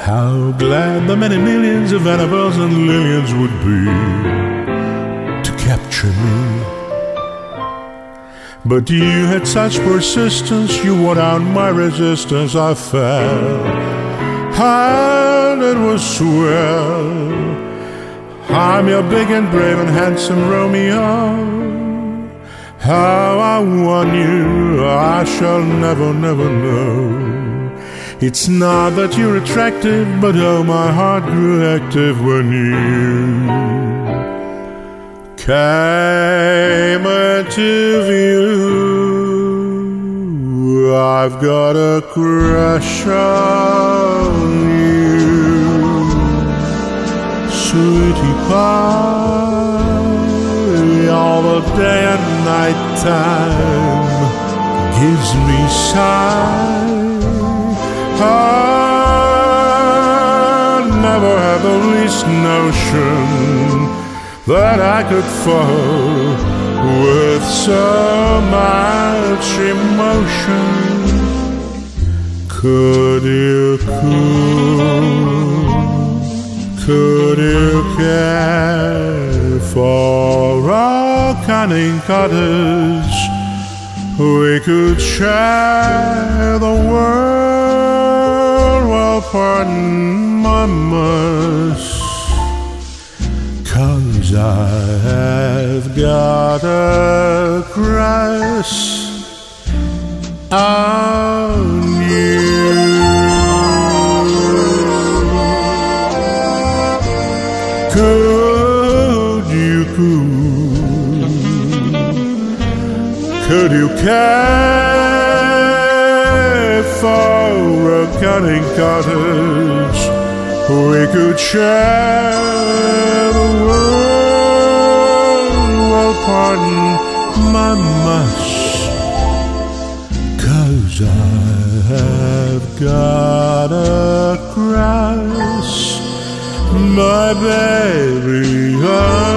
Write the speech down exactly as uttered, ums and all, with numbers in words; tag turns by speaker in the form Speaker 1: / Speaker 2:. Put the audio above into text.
Speaker 1: How glad the many millions of Annabelles and Lillians would be to capture me. But you had such persistence, you wore down my resistance. I fell, and it was swell. I'm your big and brave and handsome Romeo. How I won you, I shall never, never know. It's not that you're attractive, but oh, my heart grew active when you came into view. I've got a crush on you, sweetie pie, all the day and night time gives me sigh. I never had the least notion that I could fall with so much emotion. Could you cool, could you care for a cunning cottage? We could share the world. Well, pardon my muss, 'cause I've got a crush on you. Could you cool, could you care for a cunning cottage? We could share the world. Well, pardon my muss, 'cause I've got a crush, my baby.